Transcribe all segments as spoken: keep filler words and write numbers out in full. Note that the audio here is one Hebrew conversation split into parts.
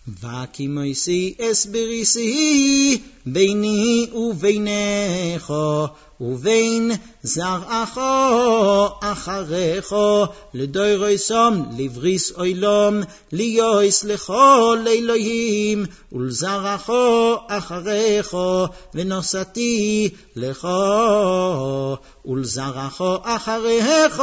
וכימויסי אסבריסי ביני ובינך ובין זרעך אחריך לדוירויסום לבריס אוילום ליועס לכל אלוהים ולזרעך אחריך ונוסעתי לך ולזרעך אחריך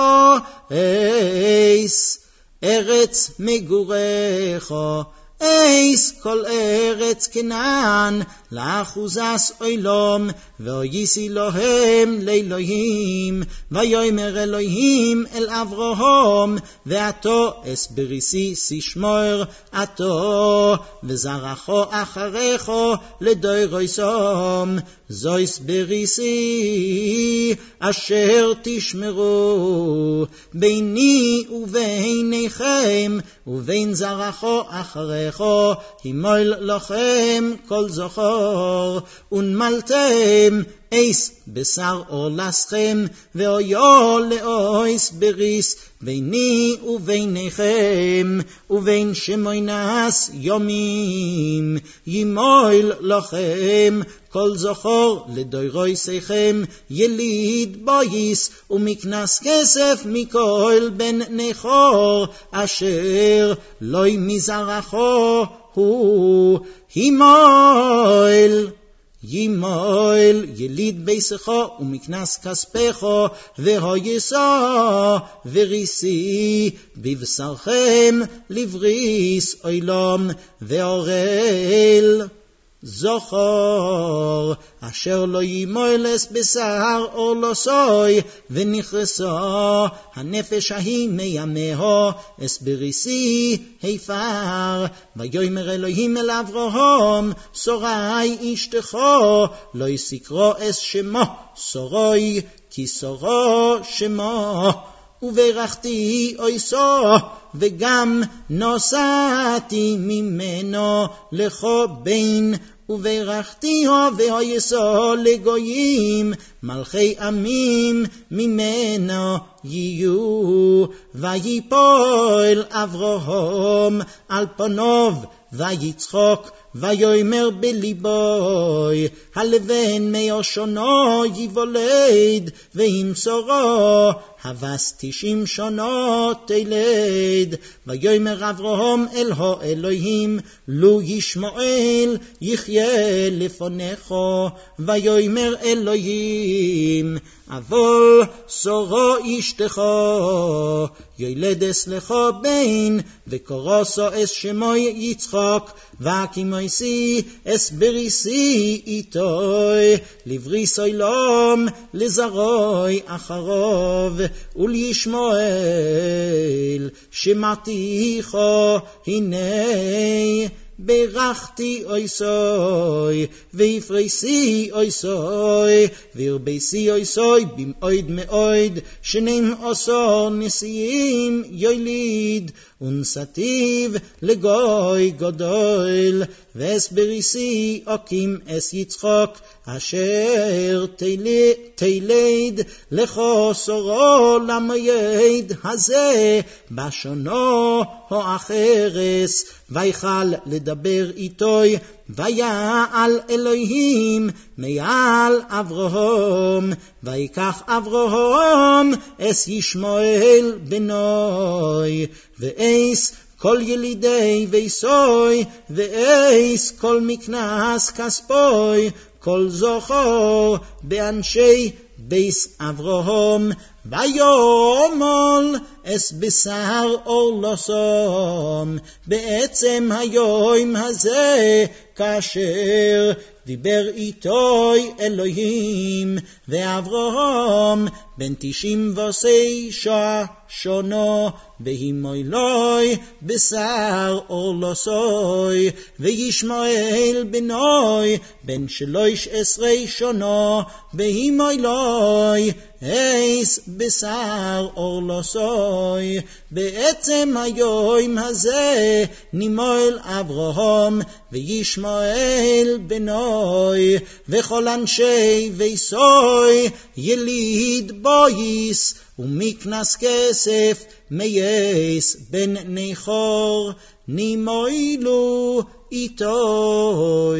אייס ארץ מגוריך אייס כל ארץ כנען לאחוזס אוילום ואויסי להם לאלוהים ויאמר אלוהים אל אברהם ואתו אסבריסי שישמור אתו וזרעך אחריך לדוירויסום זו אסבריסי אשר תשמרו ביני וביניכם ובין זרעך אחריך הימול לכם כל זכור ונמלתם אייס בשר אורלסכם ואויו לאויס בריס ביני וביניכם ובין שמוינס יומים ימול לכם כל זכור לדוירויסכם יליד בויס ומקנס כסף מכל בן נכור אשר לוי מזרעך הוא הימול ימול יליד ביסך ומקנס כספך והויסה וריסי בבשרכם לבריס אוילום ואורל זוכר אשר לא ימולס בשר אורלוסוי ונכרסה הנפש ההיא מימיה אסבריסי היפר ויאמר אלוהים אל אברהם שרי אשתך לא יסקרו אס שמו שרוי כי שרו שמו וברכתי אויסו וגם נוסעתי ממנו לכו בין וברכתיו והויסו לגויים מלכי עמים ממנו יהיו ויפול אברהם על פניו ויצחוק ויאמר בליבוי הלבן מאושונו יוולד וימסורו הבס תשעים שנות תלד ויאמר אברהם אל האלוהים לו ישמעאל יחיה לפניך ויאמר אלוהים אבל שרה אשתך ילדס לך בן וקרוסו אס שמו יצחק וכימויסי אסבריסי איתוי לבריס אוילום לזרוי אחרוב ולישמעאל שמעתיך הנה ברכתי אויסוי ויפריסי אויסוי וירבסי אויסוי במאוד מאוד שנים עשר נשיאים יוליד ונסתיו לגוי גדול ואסבריסי אקים אס יצחק אשר תלד לכו שרו למועד הזה בשונו האחרס ויכל לדבר איתוי ויעל אלוהים מעל אברהם ויקח אברהם אס ישמעאל בנוי ואיס כל ילידי ויסוי ואיס כל מקנס כספוי כל זכור באנשי ביס אברהם ויומול אס בשר אורלוסום בעצם היום הזה כאשר דיבר איתוי אלוהים ואברהם בן תשעים ותשע שונו בהימולוי בשר אורלוסוי וישמעאל בנוי בן שלוש עשרה שונו בהימולוי אייס בשר אורלוסוי בעצם היום הזה נימול אברהם וישמעאל בנוי וכל אנשי ויסוי יליד בויס ומקנס כסף מייס בן נחור נימוילו איתו